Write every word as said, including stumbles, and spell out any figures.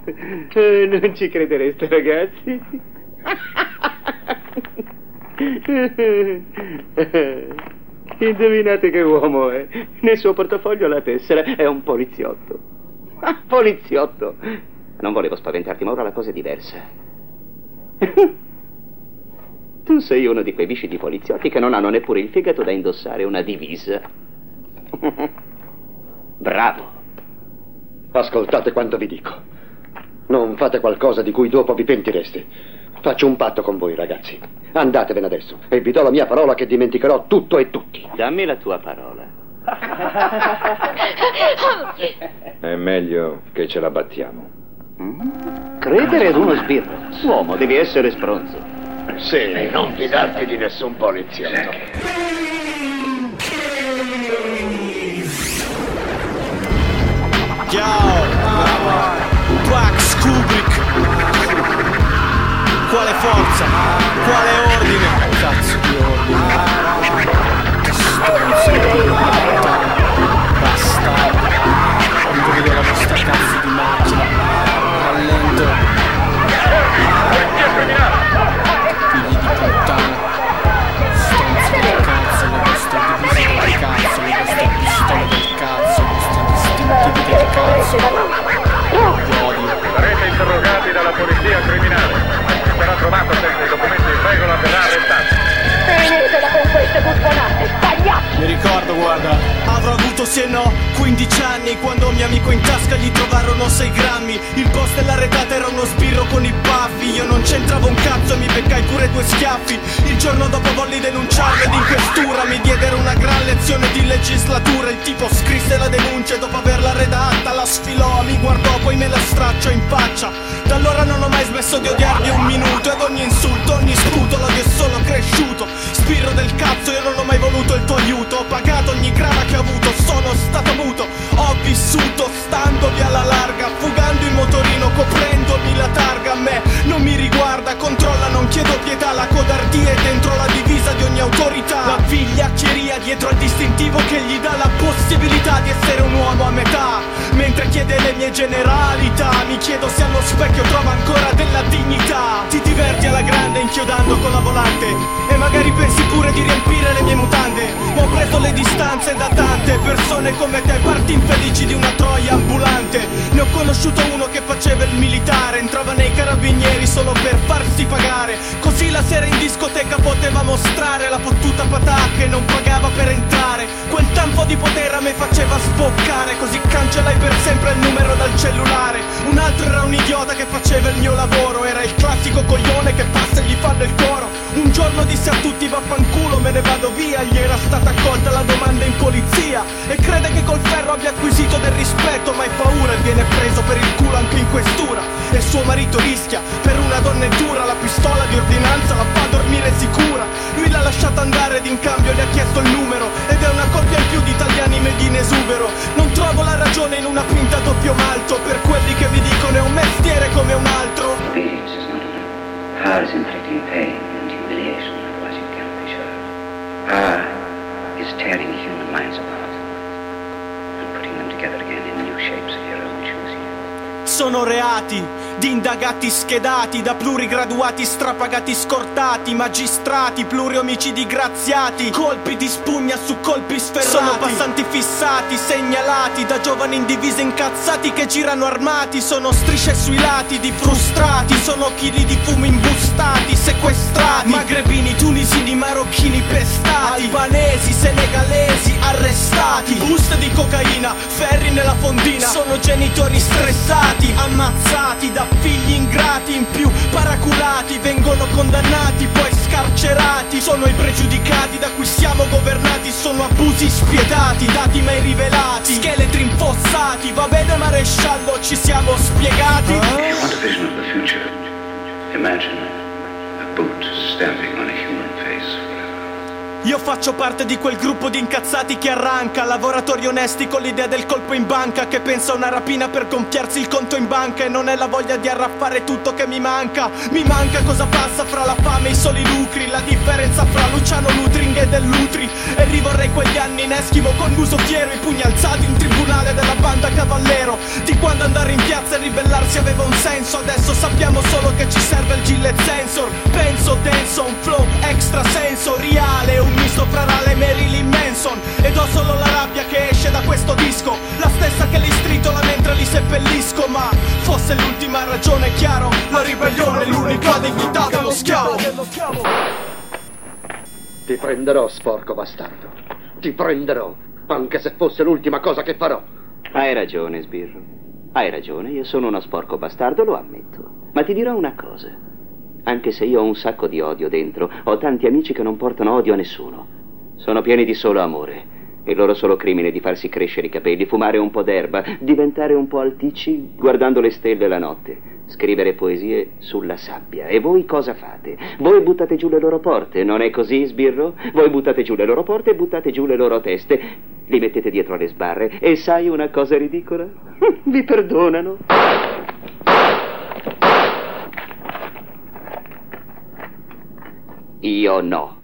Eh, non ci credereste, ragazzi. Indovinate che uomo è? Nel suo portafoglio la tessera è un poliziotto. Poliziotto. Non volevo spaventarti, ma ora la cosa è diversa. Tu sei uno di quei viscidi poliziotti che non hanno neppure il fegato da indossare una divisa. Bravo. Ascoltate quanto vi dico. Non fate qualcosa di cui dopo vi pentireste. Faccio un patto con voi, ragazzi. Andatevene adesso e vi do la mia parola che dimenticherò tutto e tutti. Dammi la tua parola. È meglio che ce la battiamo. Mm? Credere ad uno sbirro. Uomo, devi essere stronzo. Sì, e non fidarti di nessun poliziotto. Ciao! Pax Kubrick! Quale forza? Quale ordine? Cazzo di ordine! Bastardo! Non vedo la vostra cazzo di macchina! Rallento! Figli di puttana! Stronzi del cazzo, le vostre divise del cazzo, le vostre pistole del cazzo, i vostri distintivi del cazzo! Vi odio! Sarete interrogati dalla polizia criminale. Sarà trovato senza i documenti in regola, verrà arrestato. Tenetela con queste buffonate, pagliacci! Mi ricordo, guarda, avrò avuto se no quindici anni quando un mio amico in tasca gli trovarono sei grammi. Il post della retata era uno sbirro con i baffi. Io non c'entravo un cazzo e mi beccai pure due schiaffi. Il giorno dopo volli denunciarlo ed in questura mi diedero una gran lezione di legislatura. Il tipo scrisse la denuncia e dopo averla redatta la sfilò, mi guardò, poi me la stracciò in faccia. Da allora non ho mai smesso di odiarvi un minuto ed ogni insulto, ogni sputo l'odio è solo cresciuto. Sbirro del cazzo, io non ho mai voluto il tuo aiuto. Ho pagato ogni grana che ho avuto, sono stato muto. Ho vissuto standovi alla larga, fugando in motorino, coprendomi la targa. A me non mi riguarda, controlla, non chiedo pietà. La codardia è dentro la divisa di ogni autorità. La vigliaccheria dietro al distintivo che gli dà la possibilità di essere un uomo a metà. Mentre chiede le mie generalità, mi chiedo se allo specchio trova ancora della dignità. Ti diverti alla grande inchiodando con la volante e magari pensi pure di riempire le mie mutande. Ma ho preso le distanze da tante persone come te, parti infelici di una troia ambulante. Ne ho conosciuto uno che faceva il militare, entrava nei carabinieri solo per farsi pagare. Così la sera in discoteca poteva mostrare la fottuta patà che non pagava per entrare. Quel tanfo di potere a me faceva sboccare, così cancellai per sempre il numero dal cellulare. Un altro era un idiota che faceva il mio lavoro, era il classico coglione che passa e gli fanno il coro. Un giorno disse a tutti vaffanculo, me ne vado via. Gli era stata accolta la domanda in polizia e crede che col ferro abbia acquisito del rispetto, ma hai paura e viene preso per il culo anche in questura. E suo marito rischia, per una donna è dura, la pistola di ordinanza la fa dormire sicura. Lui l'ha lasciata andare ed in cambio le ha chiesto il numero, ed è una coppia in più di italiani made in esubero. Non trovo la ragione in una pinta a doppio malto per quelli che vi dicono è un mestiere come un altro. Obedience is not enough. Power is inflicting pain and humiliation, otherwise it cannot be sure. Power is tearing human minds apart and putting them together again in new shapes of your own choosing. Sono reati di indagati schedati, da plurigraduati strapagati scortati, magistrati pluriomicidi graziati, colpi di spugna su colpi sferrati. Sono passanti fissati, segnalati da giovani in divise incazzati che girano armati. Sono strisce sui lati di frustrati, sono chili di fumo imbustati, sequestrati, magrebini, tunisini, marocchini pestati, albanesi, senegalesi arrestati, buste di cocaina, ferri nella fondina. Sono genitori stressati, ammazzati da figli ingrati, in più paraculati, vengono condannati poi scarcerati. Sono i pregiudicati da cui siamo governati, sono abusi spietati, dati mai rivelati, scheletri infossati. Va bene maresciallo, ci siamo spiegati. If you want a vision of the future, imagine a boot stamping on a human face. Io faccio parte di quel gruppo di incazzati che arranca, lavoratori onesti con l'idea del colpo in banca, che pensa a una rapina per gonfiarsi il conto in banca, e non è la voglia di arraffare tutto che mi manca. Mi manca cosa passa fra la fame e i soli lucri, la differenza fra Luciano Lutring e dell'Utri. E rivorrei quegli anni in Eschimo con muso fiero, i pugni alzati in tribunale della banda Cavallero. Di Quando andare in piazza e ribellarsi aveva un senso, adesso sappiamo solo che ci serve il Gillette Sensor. Penso denso, un flow extrasensoriale, un misto fra Rale e Marilyn Manson. Ed ho solo la rabbia che esce da questo disco, la stessa che li stritola mentre li seppellisco. Ma fosse l'ultima ragione, chiaro, la ribellione è l'unica dignità dello schiavo. Ti prenderò, sporco bastardo. Ti prenderò, anche se fosse l'ultima cosa che farò. Hai ragione, sbirro. Hai ragione, io sono uno sporco bastardo, lo ammetto. Ma ti dirò una cosa. Anche se io ho un sacco di odio dentro, ho tanti amici che non portano odio a nessuno. Sono pieni di solo amore. Il loro solo crimine è di farsi crescere i capelli, fumare un po' d'erba, diventare un po' alticci guardando le stelle la notte, scrivere poesie sulla sabbia. E voi cosa fate? Voi buttate giù le loro porte, non è così, sbirro? Voi buttate giù le loro porte e buttate giù le loro teste, li mettete dietro alle sbarre e sai una cosa ridicola? Vi perdonano. Io no.